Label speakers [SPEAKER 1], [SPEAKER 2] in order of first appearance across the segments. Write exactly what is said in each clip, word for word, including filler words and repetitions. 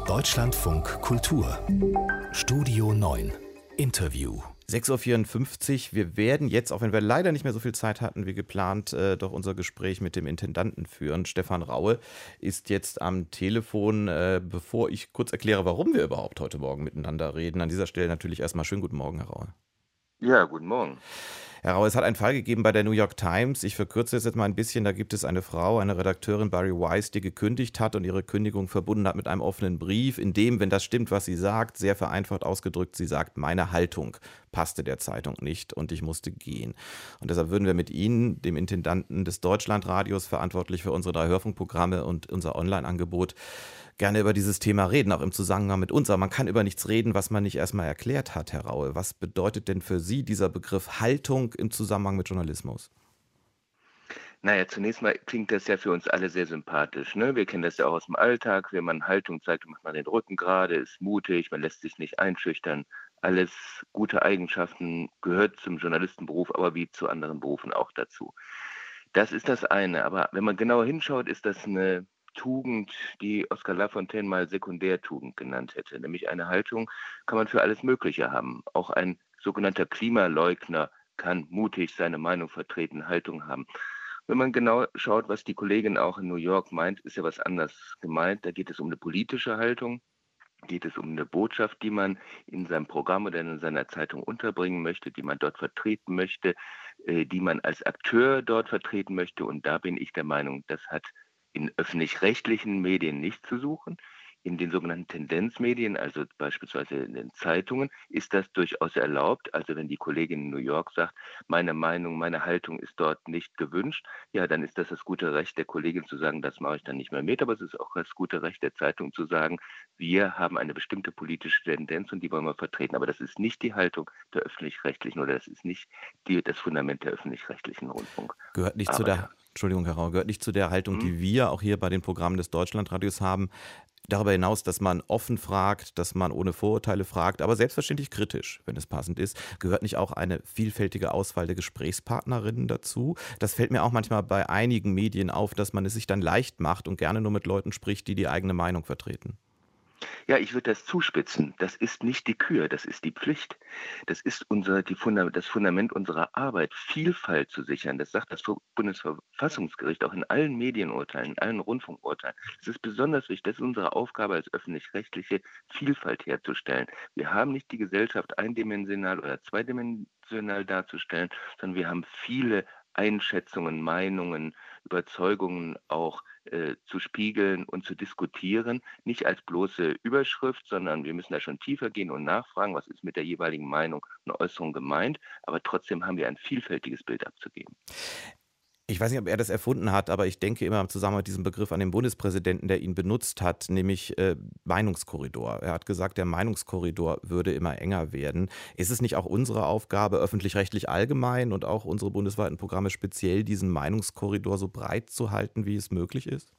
[SPEAKER 1] Deutschlandfunk Kultur Studio neun Interview
[SPEAKER 2] sechs Uhr vierundfünfzig. Wir werden jetzt, auch wenn wir leider nicht mehr so viel Zeit hatten wie geplant, äh, doch unser Gespräch mit dem Intendanten führen. Stefan Raue ist jetzt am Telefon. Äh, bevor ich kurz erkläre, warum wir überhaupt heute Morgen miteinander reden, an dieser Stelle natürlich erstmal schönen guten Morgen, Herr Raue.
[SPEAKER 3] Ja, guten Morgen.
[SPEAKER 2] Herr Raue, es hat einen Fall gegeben bei der New York Times. Ich verkürze es jetzt mal ein bisschen. Da gibt es eine Frau, eine Redakteurin, Bari Weiss, die gekündigt hat und ihre Kündigung verbunden hat mit einem offenen Brief, in dem, wenn das stimmt, was sie sagt, sehr vereinfacht ausgedrückt, sie sagt, meine Haltung passte der Zeitung nicht und ich musste gehen. Und deshalb würden wir mit Ihnen, dem Intendanten des Deutschlandradios, verantwortlich für unsere drei Hörfunkprogramme und unser Online-Angebot, gerne über dieses Thema reden, auch im Zusammenhang mit uns. Aber man kann über nichts reden, was man nicht erstmal erklärt hat, Herr Raue. Was bedeutet denn für Sie dieser Begriff Haltung im Zusammenhang mit Journalismus?
[SPEAKER 3] Naja, zunächst mal klingt das ja für uns alle sehr sympathisch. Ne? Wir kennen das ja auch aus dem Alltag. Wenn man Haltung zeigt, macht man den Rücken gerade, ist mutig, man lässt sich nicht einschüchtern. Alles gute Eigenschaften, gehört zum Journalistenberuf, aber wie zu anderen Berufen auch dazu. Das ist das eine. Aber wenn man genauer hinschaut, ist das eine Tugend, die Oskar Lafontaine mal Sekundärtugend genannt hätte. Nämlich eine Haltung kann man für alles Mögliche haben. Auch ein sogenannter Klimaleugner kann mutig seine Meinung vertreten, Haltung haben. Wenn man genau schaut, was die Kollegin auch in New York meint, ist ja was anderes gemeint. Da geht es um eine politische Haltung, geht es um eine Botschaft, die man in seinem Programm oder in seiner Zeitung unterbringen möchte, die man dort vertreten möchte, die man als Akteur dort vertreten möchte. Und da bin ich der Meinung, das hat in öffentlich-rechtlichen Medien nicht zu suchen. In den sogenannten Tendenzmedien, also beispielsweise in den Zeitungen, ist das durchaus erlaubt. Also wenn die Kollegin in New York sagt, meine Meinung, meine Haltung ist dort nicht gewünscht, ja, dann ist das das gute Recht der Kollegin zu sagen, das mache ich dann nicht mehr mit. Aber es ist auch das gute Recht der Zeitung zu sagen, wir haben eine bestimmte politische Tendenz und die wollen wir vertreten. Aber das ist nicht die Haltung der öffentlich-rechtlichen oder das ist nicht die, das Fundament der öffentlich-rechtlichen Rundfunk.
[SPEAKER 2] Gehört nicht
[SPEAKER 3] Aber
[SPEAKER 2] zu der,
[SPEAKER 3] ja.
[SPEAKER 2] Entschuldigung, Herr Raue, gehört nicht zu der Haltung,
[SPEAKER 3] Mhm.
[SPEAKER 2] die wir auch hier bei den Programmen des Deutschlandradios haben. Darüber hinaus, dass man offen fragt, dass man ohne Vorurteile fragt, aber selbstverständlich kritisch, wenn es passend ist, gehört nicht auch eine vielfältige Auswahl der Gesprächspartnerinnen dazu? Das fällt mir auch manchmal bei einigen Medien auf, dass man es sich dann leicht macht und gerne nur mit Leuten spricht, die die eigene Meinung vertreten.
[SPEAKER 3] Ja, ich würde das zuspitzen. Das ist nicht die Kür, das ist die Pflicht. Das ist unser, die Funda- das Fundament unserer Arbeit, Vielfalt zu sichern. Das sagt das Bundesverfassungsgericht auch in allen Medienurteilen, in allen Rundfunkurteilen. Es ist besonders wichtig, das ist unsere Aufgabe als öffentlich-rechtliche, Vielfalt herzustellen. Wir haben nicht die Gesellschaft eindimensional oder zweidimensional darzustellen, sondern wir haben viele Einschätzungen, Meinungen, Überzeugungen auch äh, zu spiegeln und zu diskutieren, nicht als bloße Überschrift, sondern wir müssen da schon tiefer gehen und nachfragen, was ist mit der jeweiligen Meinung und Äußerung gemeint, aber trotzdem haben wir ein vielfältiges Bild abzugeben.
[SPEAKER 2] Ich weiß nicht, ob er das erfunden hat, aber ich denke immer im Zusammenhang mit diesem Begriff an den Bundespräsidenten, der ihn benutzt hat, nämlich äh, Meinungskorridor. Er hat gesagt, der Meinungskorridor würde immer enger werden. Ist es nicht auch unsere Aufgabe, öffentlich-rechtlich allgemein und auch unsere bundesweiten Programme speziell, diesen Meinungskorridor so breit zu halten, wie es möglich ist?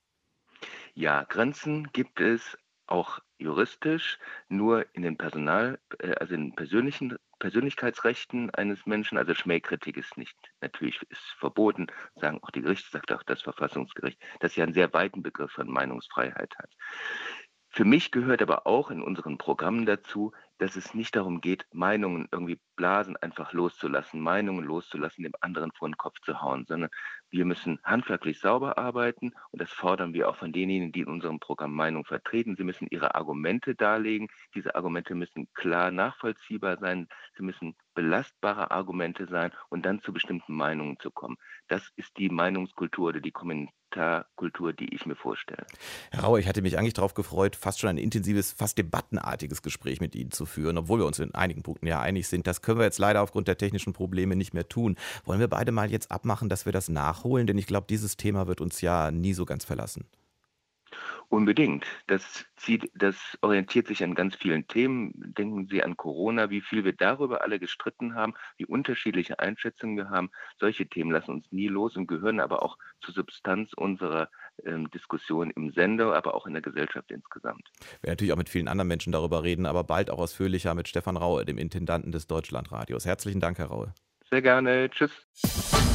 [SPEAKER 3] Ja, Grenzen gibt es auch juristisch, nur in den Personal, äh, also in persönlichen Persönlichkeitsrechten eines Menschen, also Schmähkritik ist nicht, natürlich ist verboten, sagen auch die Gerichte, sagt auch das Verfassungsgericht, das ja einen sehr weiten Begriff von Meinungsfreiheit hat. Für mich gehört aber auch in unseren Programmen dazu, dass es nicht darum geht, Meinungen irgendwie blasen, einfach loszulassen, Meinungen loszulassen, dem anderen vor den Kopf zu hauen, sondern wir müssen handwerklich sauber arbeiten und das fordern wir auch von denjenigen, die in unserem Programm Meinung vertreten. Sie müssen ihre Argumente darlegen. Diese Argumente müssen klar nachvollziehbar sein. Sie müssen belastbare Argumente sein und dann zu bestimmten Meinungen zu kommen. Das ist die Meinungskultur oder die Kommentarkultur, die ich mir vorstelle.
[SPEAKER 2] Herr Raue, ich hatte mich eigentlich darauf gefreut, fast schon ein intensives, fast debattenartiges Gespräch mit Ihnen zu führen, obwohl wir uns in einigen Punkten ja einig sind. Das können wir jetzt leider aufgrund der technischen Probleme nicht mehr tun. Wollen wir beide mal jetzt abmachen, dass wir das nachholen? Denn ich glaube, dieses Thema wird uns ja nie so ganz verlassen.
[SPEAKER 3] Unbedingt. Das zieht, das orientiert sich an ganz vielen Themen. Denken Sie an Corona, wie viel wir darüber alle gestritten haben, wie unterschiedliche Einschätzungen wir haben. Solche Themen lassen uns nie los und gehören aber auch zur Substanz unserer ähm, Diskussion im Sender, aber auch in der Gesellschaft insgesamt.
[SPEAKER 2] Wir werden natürlich auch mit vielen anderen Menschen darüber reden, aber bald auch ausführlicher mit Stefan Raue, dem Intendanten des Deutschlandradios. Herzlichen Dank, Herr Raue.
[SPEAKER 3] Sehr gerne. Tschüss.